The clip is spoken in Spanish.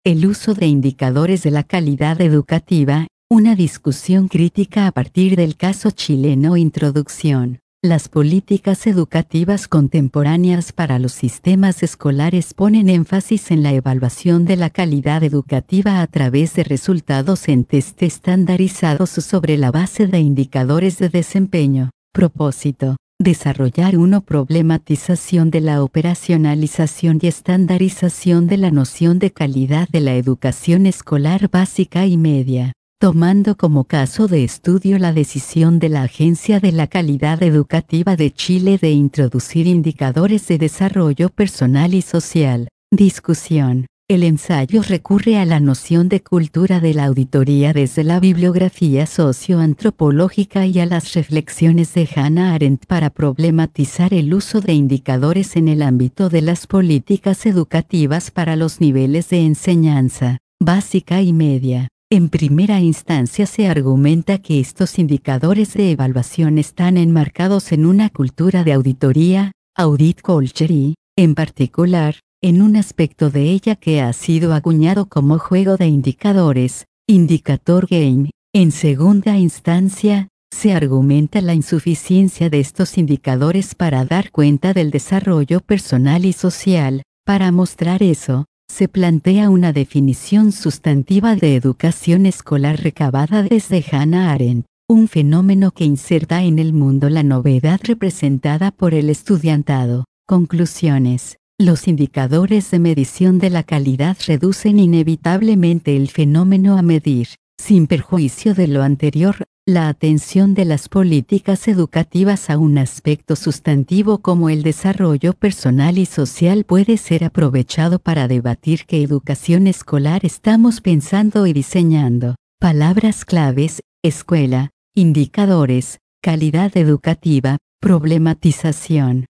El uso de indicadores de la calidad educativa, una discusión crítica a partir del caso chileno. Introducción. Las políticas educativas contemporáneas para los sistemas escolares ponen énfasis en la evaluación de la calidad educativa a través de resultados en test estandarizados sobre la base de indicadores de desempeño. Propósito: desarrollar una problematización de la operacionalización y estandarización de la noción de calidad de la educación escolar básica y media, tomando como caso de estudio la decisión de la Agencia de la Calidad Educativa de Chile de introducir indicadores de desarrollo personal y social. Discusión. El ensayo recurre a la noción de cultura de la auditoría desde la bibliografía socioantropológica y a las reflexiones de Hannah Arendt para problematizar el uso de indicadores en el ámbito de las políticas educativas para los niveles de enseñanza básica y media. En primera instancia se argumenta que estos indicadores de evaluación están enmarcados en una cultura de auditoría, audit culture y, en particular, en un aspecto de ella que ha sido acuñado como juego de indicadores, indicator game. En segunda instancia, se argumenta la insuficiencia de estos indicadores para dar cuenta del desarrollo personal y social. Para mostrar eso, se plantea una definición sustantiva de educación escolar recabada desde Hannah Arendt, un fenómeno que inserta en el mundo la novedad representada por el estudiantado. Conclusiones. Los indicadores de medición de la calidad reducen inevitablemente el fenómeno a medir. Sin perjuicio de lo anterior, la atención de las políticas educativas a un aspecto sustantivo como el desarrollo personal y social puede ser aprovechado para debatir qué educación escolar estamos pensando y diseñando. Palabras claves: escuela, indicadores, calidad educativa, problematización.